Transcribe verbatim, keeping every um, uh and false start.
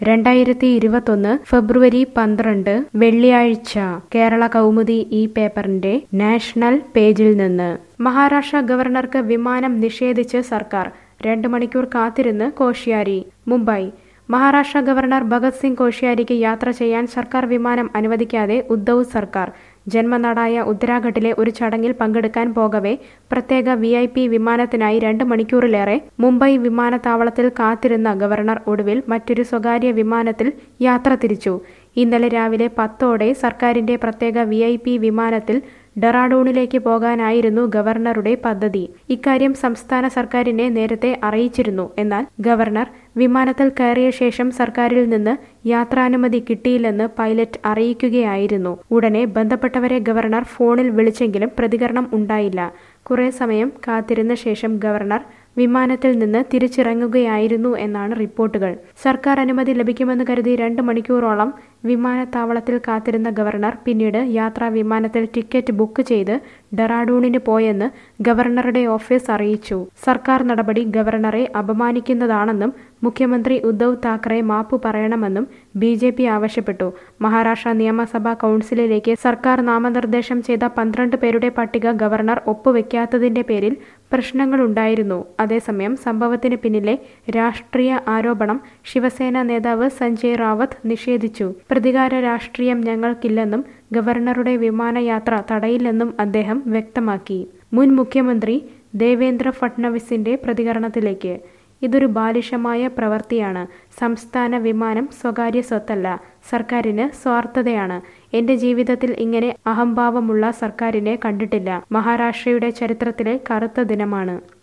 രണ്ടായിരത്തി ഇരുപത്തൊന്ന് ഫെബ്രുവരി പന്ത്രണ്ട് വെള്ളിയാഴ്ച കേരള കൗമുദി ഈ പേപ്പറിന്റെ നാഷണൽ പേജിൽ നിന്ന് മഹാരാഷ്ട്ര ഗവർണർക്ക് വിമാനം നിഷേധിച്ച് സർക്കാർ രണ്ട് മണിക്കൂർ കാത്തിരുന്ന് കോശ്യാരി. മുംബൈ മഹാരാഷ്ട്ര ഗവർണർ ഭഗത് സിംഗ് കോശ്യാരിക്ക് യാത്ര ചെയ്യാൻ സർക്കാർ വിമാനം അനുവദിക്കാതെ ഉദ്ധവ് സർക്കാർ. ജന്മനാടായ ഉത്തരാഖണ്ഡിലെ ഒരു ചടങ്ങിൽ പങ്കെടുക്കാൻ പോകവെ പ്രത്യേക വി ഐ പി വിമാനത്തിനായി രണ്ട് മണിക്കൂറിലേറെ മുംബൈ വിമാനത്താവളത്തിൽ കാത്തിരുന്ന ഗവർണർ ഒടുവിൽ മറ്റൊരു സ്വകാര്യ വിമാനത്തിൽ യാത്ര തിരിച്ചു. ഇന്നലെ രാവിലെ പത്തോടെ സർക്കാരിന്റെ പ്രത്യേക വി ഐ പി വിമാനത്തിൽ ഡെറാഡൂണിലേക്ക് പോകാനായിരുന്നു ഗവർണറുടെ പദ്ധതി. ഇക്കാര്യം സംസ്ഥാന സർക്കാരിനെ നേരത്തെ അറിയിച്ചിരുന്നു. എന്നാൽ ഗവർണർ വിമാനത്തിൽ കയറിയ ശേഷം സർക്കാരിൽ നിന്ന് യാത്രാനുമതി കിട്ടിയില്ലെന്ന് പൈലറ്റ് അറിയിക്കുകയായിരുന്നു. ഉടനെ ബന്ധപ്പെട്ടവരെ ഗവർണർ ഫോണിൽ വിളിച്ചെങ്കിലും പ്രതികരണം ഉണ്ടായില്ല. കുറെ സമയം കാത്തിരുന്ന ശേഷം ഗവർണർ വിമാനത്തിൽ നിന്ന് തിരിച്ചിറങ്ങുകയായിരുന്നു എന്നാണ് റിപ്പോർട്ടുകൾ. സർക്കാർ അനുമതി ലഭിക്കുമെന്ന് കരുതി രണ്ട് മണിക്കൂറോളം വിമാനത്താവളത്തിൽ കാത്തിരുന്ന ഗവർണർ പിന്നീട് യാത്രാ വിമാനത്തിൽ ടിക്കറ്റ് ബുക്ക് ചെയ്ത് ഡെറാഡൂണിന് പോയെന്ന് ഗവർണറുടെ ഓഫീസ് അറിയിച്ചു. സർക്കാർ നടപടി ഗവർണറെ അപമാനിക്കുന്നതാണെന്നും മുഖ്യമന്ത്രി ഉദ്ധവ് താക്കറെ മാപ്പ് പറയണമെന്നും ബി ജെ പി ആവശ്യപ്പെട്ടു. മഹാരാഷ്ട്ര നിയമസഭാ കൗൺസിലിലേക്ക് സർക്കാർ നാമനിർദ്ദേശം ചെയ്ത പന്ത്രണ്ട് പേരുടെ പട്ടിക ഗവർണർ ഒപ്പുവെക്കാത്തതിന്റെ പേരിൽ പ്രശ്നങ്ങളുണ്ടായിരുന്നു. അതേസമയം സംഭവത്തിന് പിന്നിലെ രാഷ്ട്രീയ ആരോപണം ശിവസേന നേതാവ് സഞ്ജയ് റാവത്ത് നിഷേധിച്ചു. പ്രതികാര രാഷ്ട്രീയം ഞങ്ങൾക്കില്ലെന്നും ഗവർണറുടെ വിമാനയാത്ര തടയില്ലെന്നും അദ്ദേഹം വ്യക്തമാക്കി. മുൻ മുഖ്യമന്ത്രി ദേവേന്ദ്ര ഫട്നവിസിന്റെ പ്രതികരണത്തിലേക്ക്: ഇതൊരു ബാലിശമായ പ്രവൃത്തിയാണ്. സംസ്ഥാന വിമാനം സ്വകാര്യ സ്വത്തല്ല, സർക്കാരിന് സ്വാർത്ഥതയാണ്. എന്റെ ജീവിതത്തിൽ ഇങ്ങനെ അഹംഭാവമുള്ള സർക്കാരിനെ കണ്ടിട്ടില്ല. മഹാരാഷ്ട്രയുടെ ചരിത്രത്തിലെ കറുത്ത ദിനമാണ്.